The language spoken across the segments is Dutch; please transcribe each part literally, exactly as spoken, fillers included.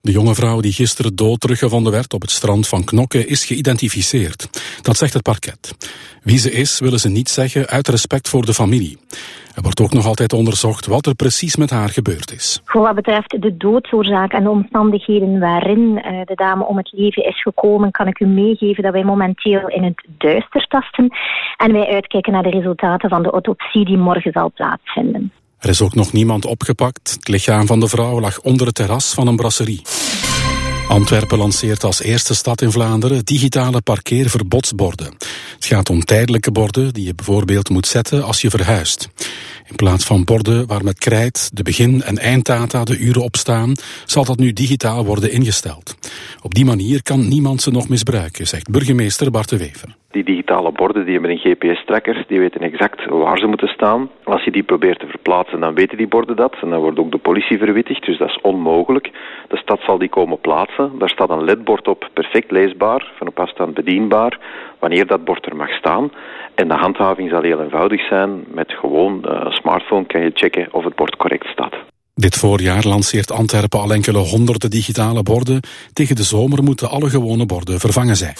De jonge vrouw die gisteren dood teruggevonden werd op het strand van Knokke is geïdentificeerd. Dat zegt het parket. Wie ze is, willen ze niet zeggen uit respect voor de familie. Er wordt ook nog altijd onderzocht wat er precies met haar gebeurd is. Voor wat betreft de doodsoorzaak en de omstandigheden waarin uh, de dame om het leven is gekomen, kan ik u meegeven dat wij momenteel in het duister tasten en wij uitkijken naar de resultaten van de autopsie die morgen zal plaatsvinden. Er is ook nog niemand opgepakt. Het lichaam van de vrouw lag onder het terras van een brasserie. Antwerpen lanceert als eerste stad in Vlaanderen digitale parkeerverbodsborden. Het gaat om tijdelijke borden die je bijvoorbeeld moet zetten als je verhuist. In plaats van borden waar met krijt de begin- en einddata de uren op staan, zal dat nu digitaal worden ingesteld. Op die manier kan niemand ze nog misbruiken, zegt burgemeester Bart de Wever. Die digitale borden die hebben een G P S-tracker, die weten exact waar ze moeten staan. Als je die probeert te verplaatsen, dan weten die borden dat. En dan wordt ook de politie verwittigd, dus dat is onmogelijk. De stad zal die komen plaatsen. Daar staat een L E D-bord op, perfect leesbaar, van op afstand bedienbaar, wanneer dat bord er mag staan. En de handhaving zal heel eenvoudig zijn. Met gewoon een smartphone kan je checken of het bord correct staat. Dit voorjaar lanceert Antwerpen al enkele honderden digitale borden. Tegen de zomer moeten alle gewone borden vervangen zijn.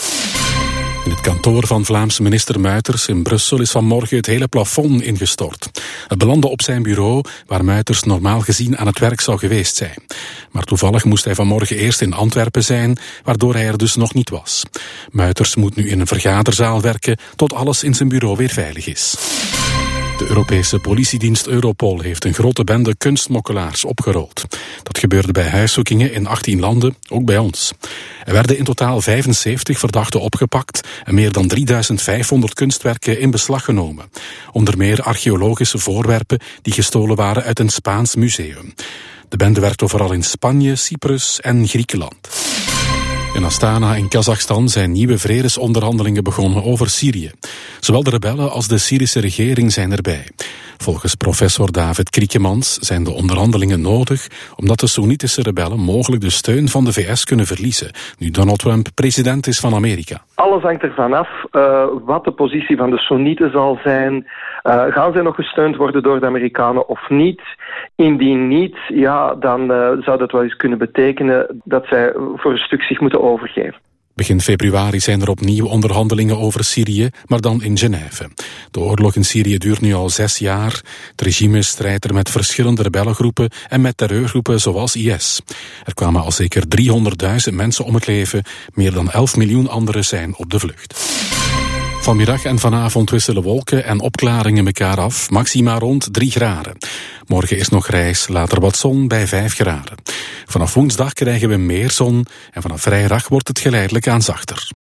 In het kantoor van Vlaamse minister Muiters in Brussel is vanmorgen het hele plafond ingestort. Het belandde op zijn bureau, waar Muiters normaal gezien aan het werk zou geweest zijn. Maar toevallig moest hij vanmorgen eerst in Antwerpen zijn, waardoor hij er dus nog niet was. Muiters moet nu in een vergaderzaal werken tot alles in zijn bureau weer veilig is. De Europese politiedienst Europol heeft een grote bende kunstmokkelaars opgerold. Dat gebeurde bij huiszoekingen in achttien landen, ook bij ons. Er werden in totaal vijfenzeventig verdachten opgepakt en meer dan drieduizend vijfhonderd kunstwerken in beslag genomen. Onder meer archeologische voorwerpen die gestolen waren uit een Spaans museum. De bende werkte vooral in Spanje, Cyprus en Griekenland. In Astana in Kazachstan zijn nieuwe vredesonderhandelingen begonnen over Syrië. Zowel de rebellen als de Syrische regering zijn erbij. Volgens professor David Kriekemans zijn de onderhandelingen nodig omdat de Soenitische rebellen mogelijk de steun van de V S kunnen verliezen, nu Donald Trump president is van Amerika. Alles hangt ervan af uh, wat de positie van de Soenieten zal zijn. Uh, gaan zij nog gesteund worden door de Amerikanen of niet? Indien niet, ja, dan uh, zou dat wel eens kunnen betekenen dat zij voor een stuk zich moeten overgeven. Begin februari zijn er opnieuw onderhandelingen over Syrië, maar dan in Genève. De oorlog in Syrië duurt nu al zes jaar. Het regime strijdt er met verschillende rebellengroepen en met terreurgroepen zoals I S. Er kwamen al zeker driehonderdduizend mensen om het leven. Meer dan elf miljoen anderen zijn op de vlucht. Vanmiddag en vanavond wisselen wolken en opklaringen elkaar af, maxima rond drie graden. Morgen is nog grijs, later wat zon bij vijf graden. Vanaf woensdag krijgen we meer zon en vanaf vrijdag wordt het geleidelijk aan zachter.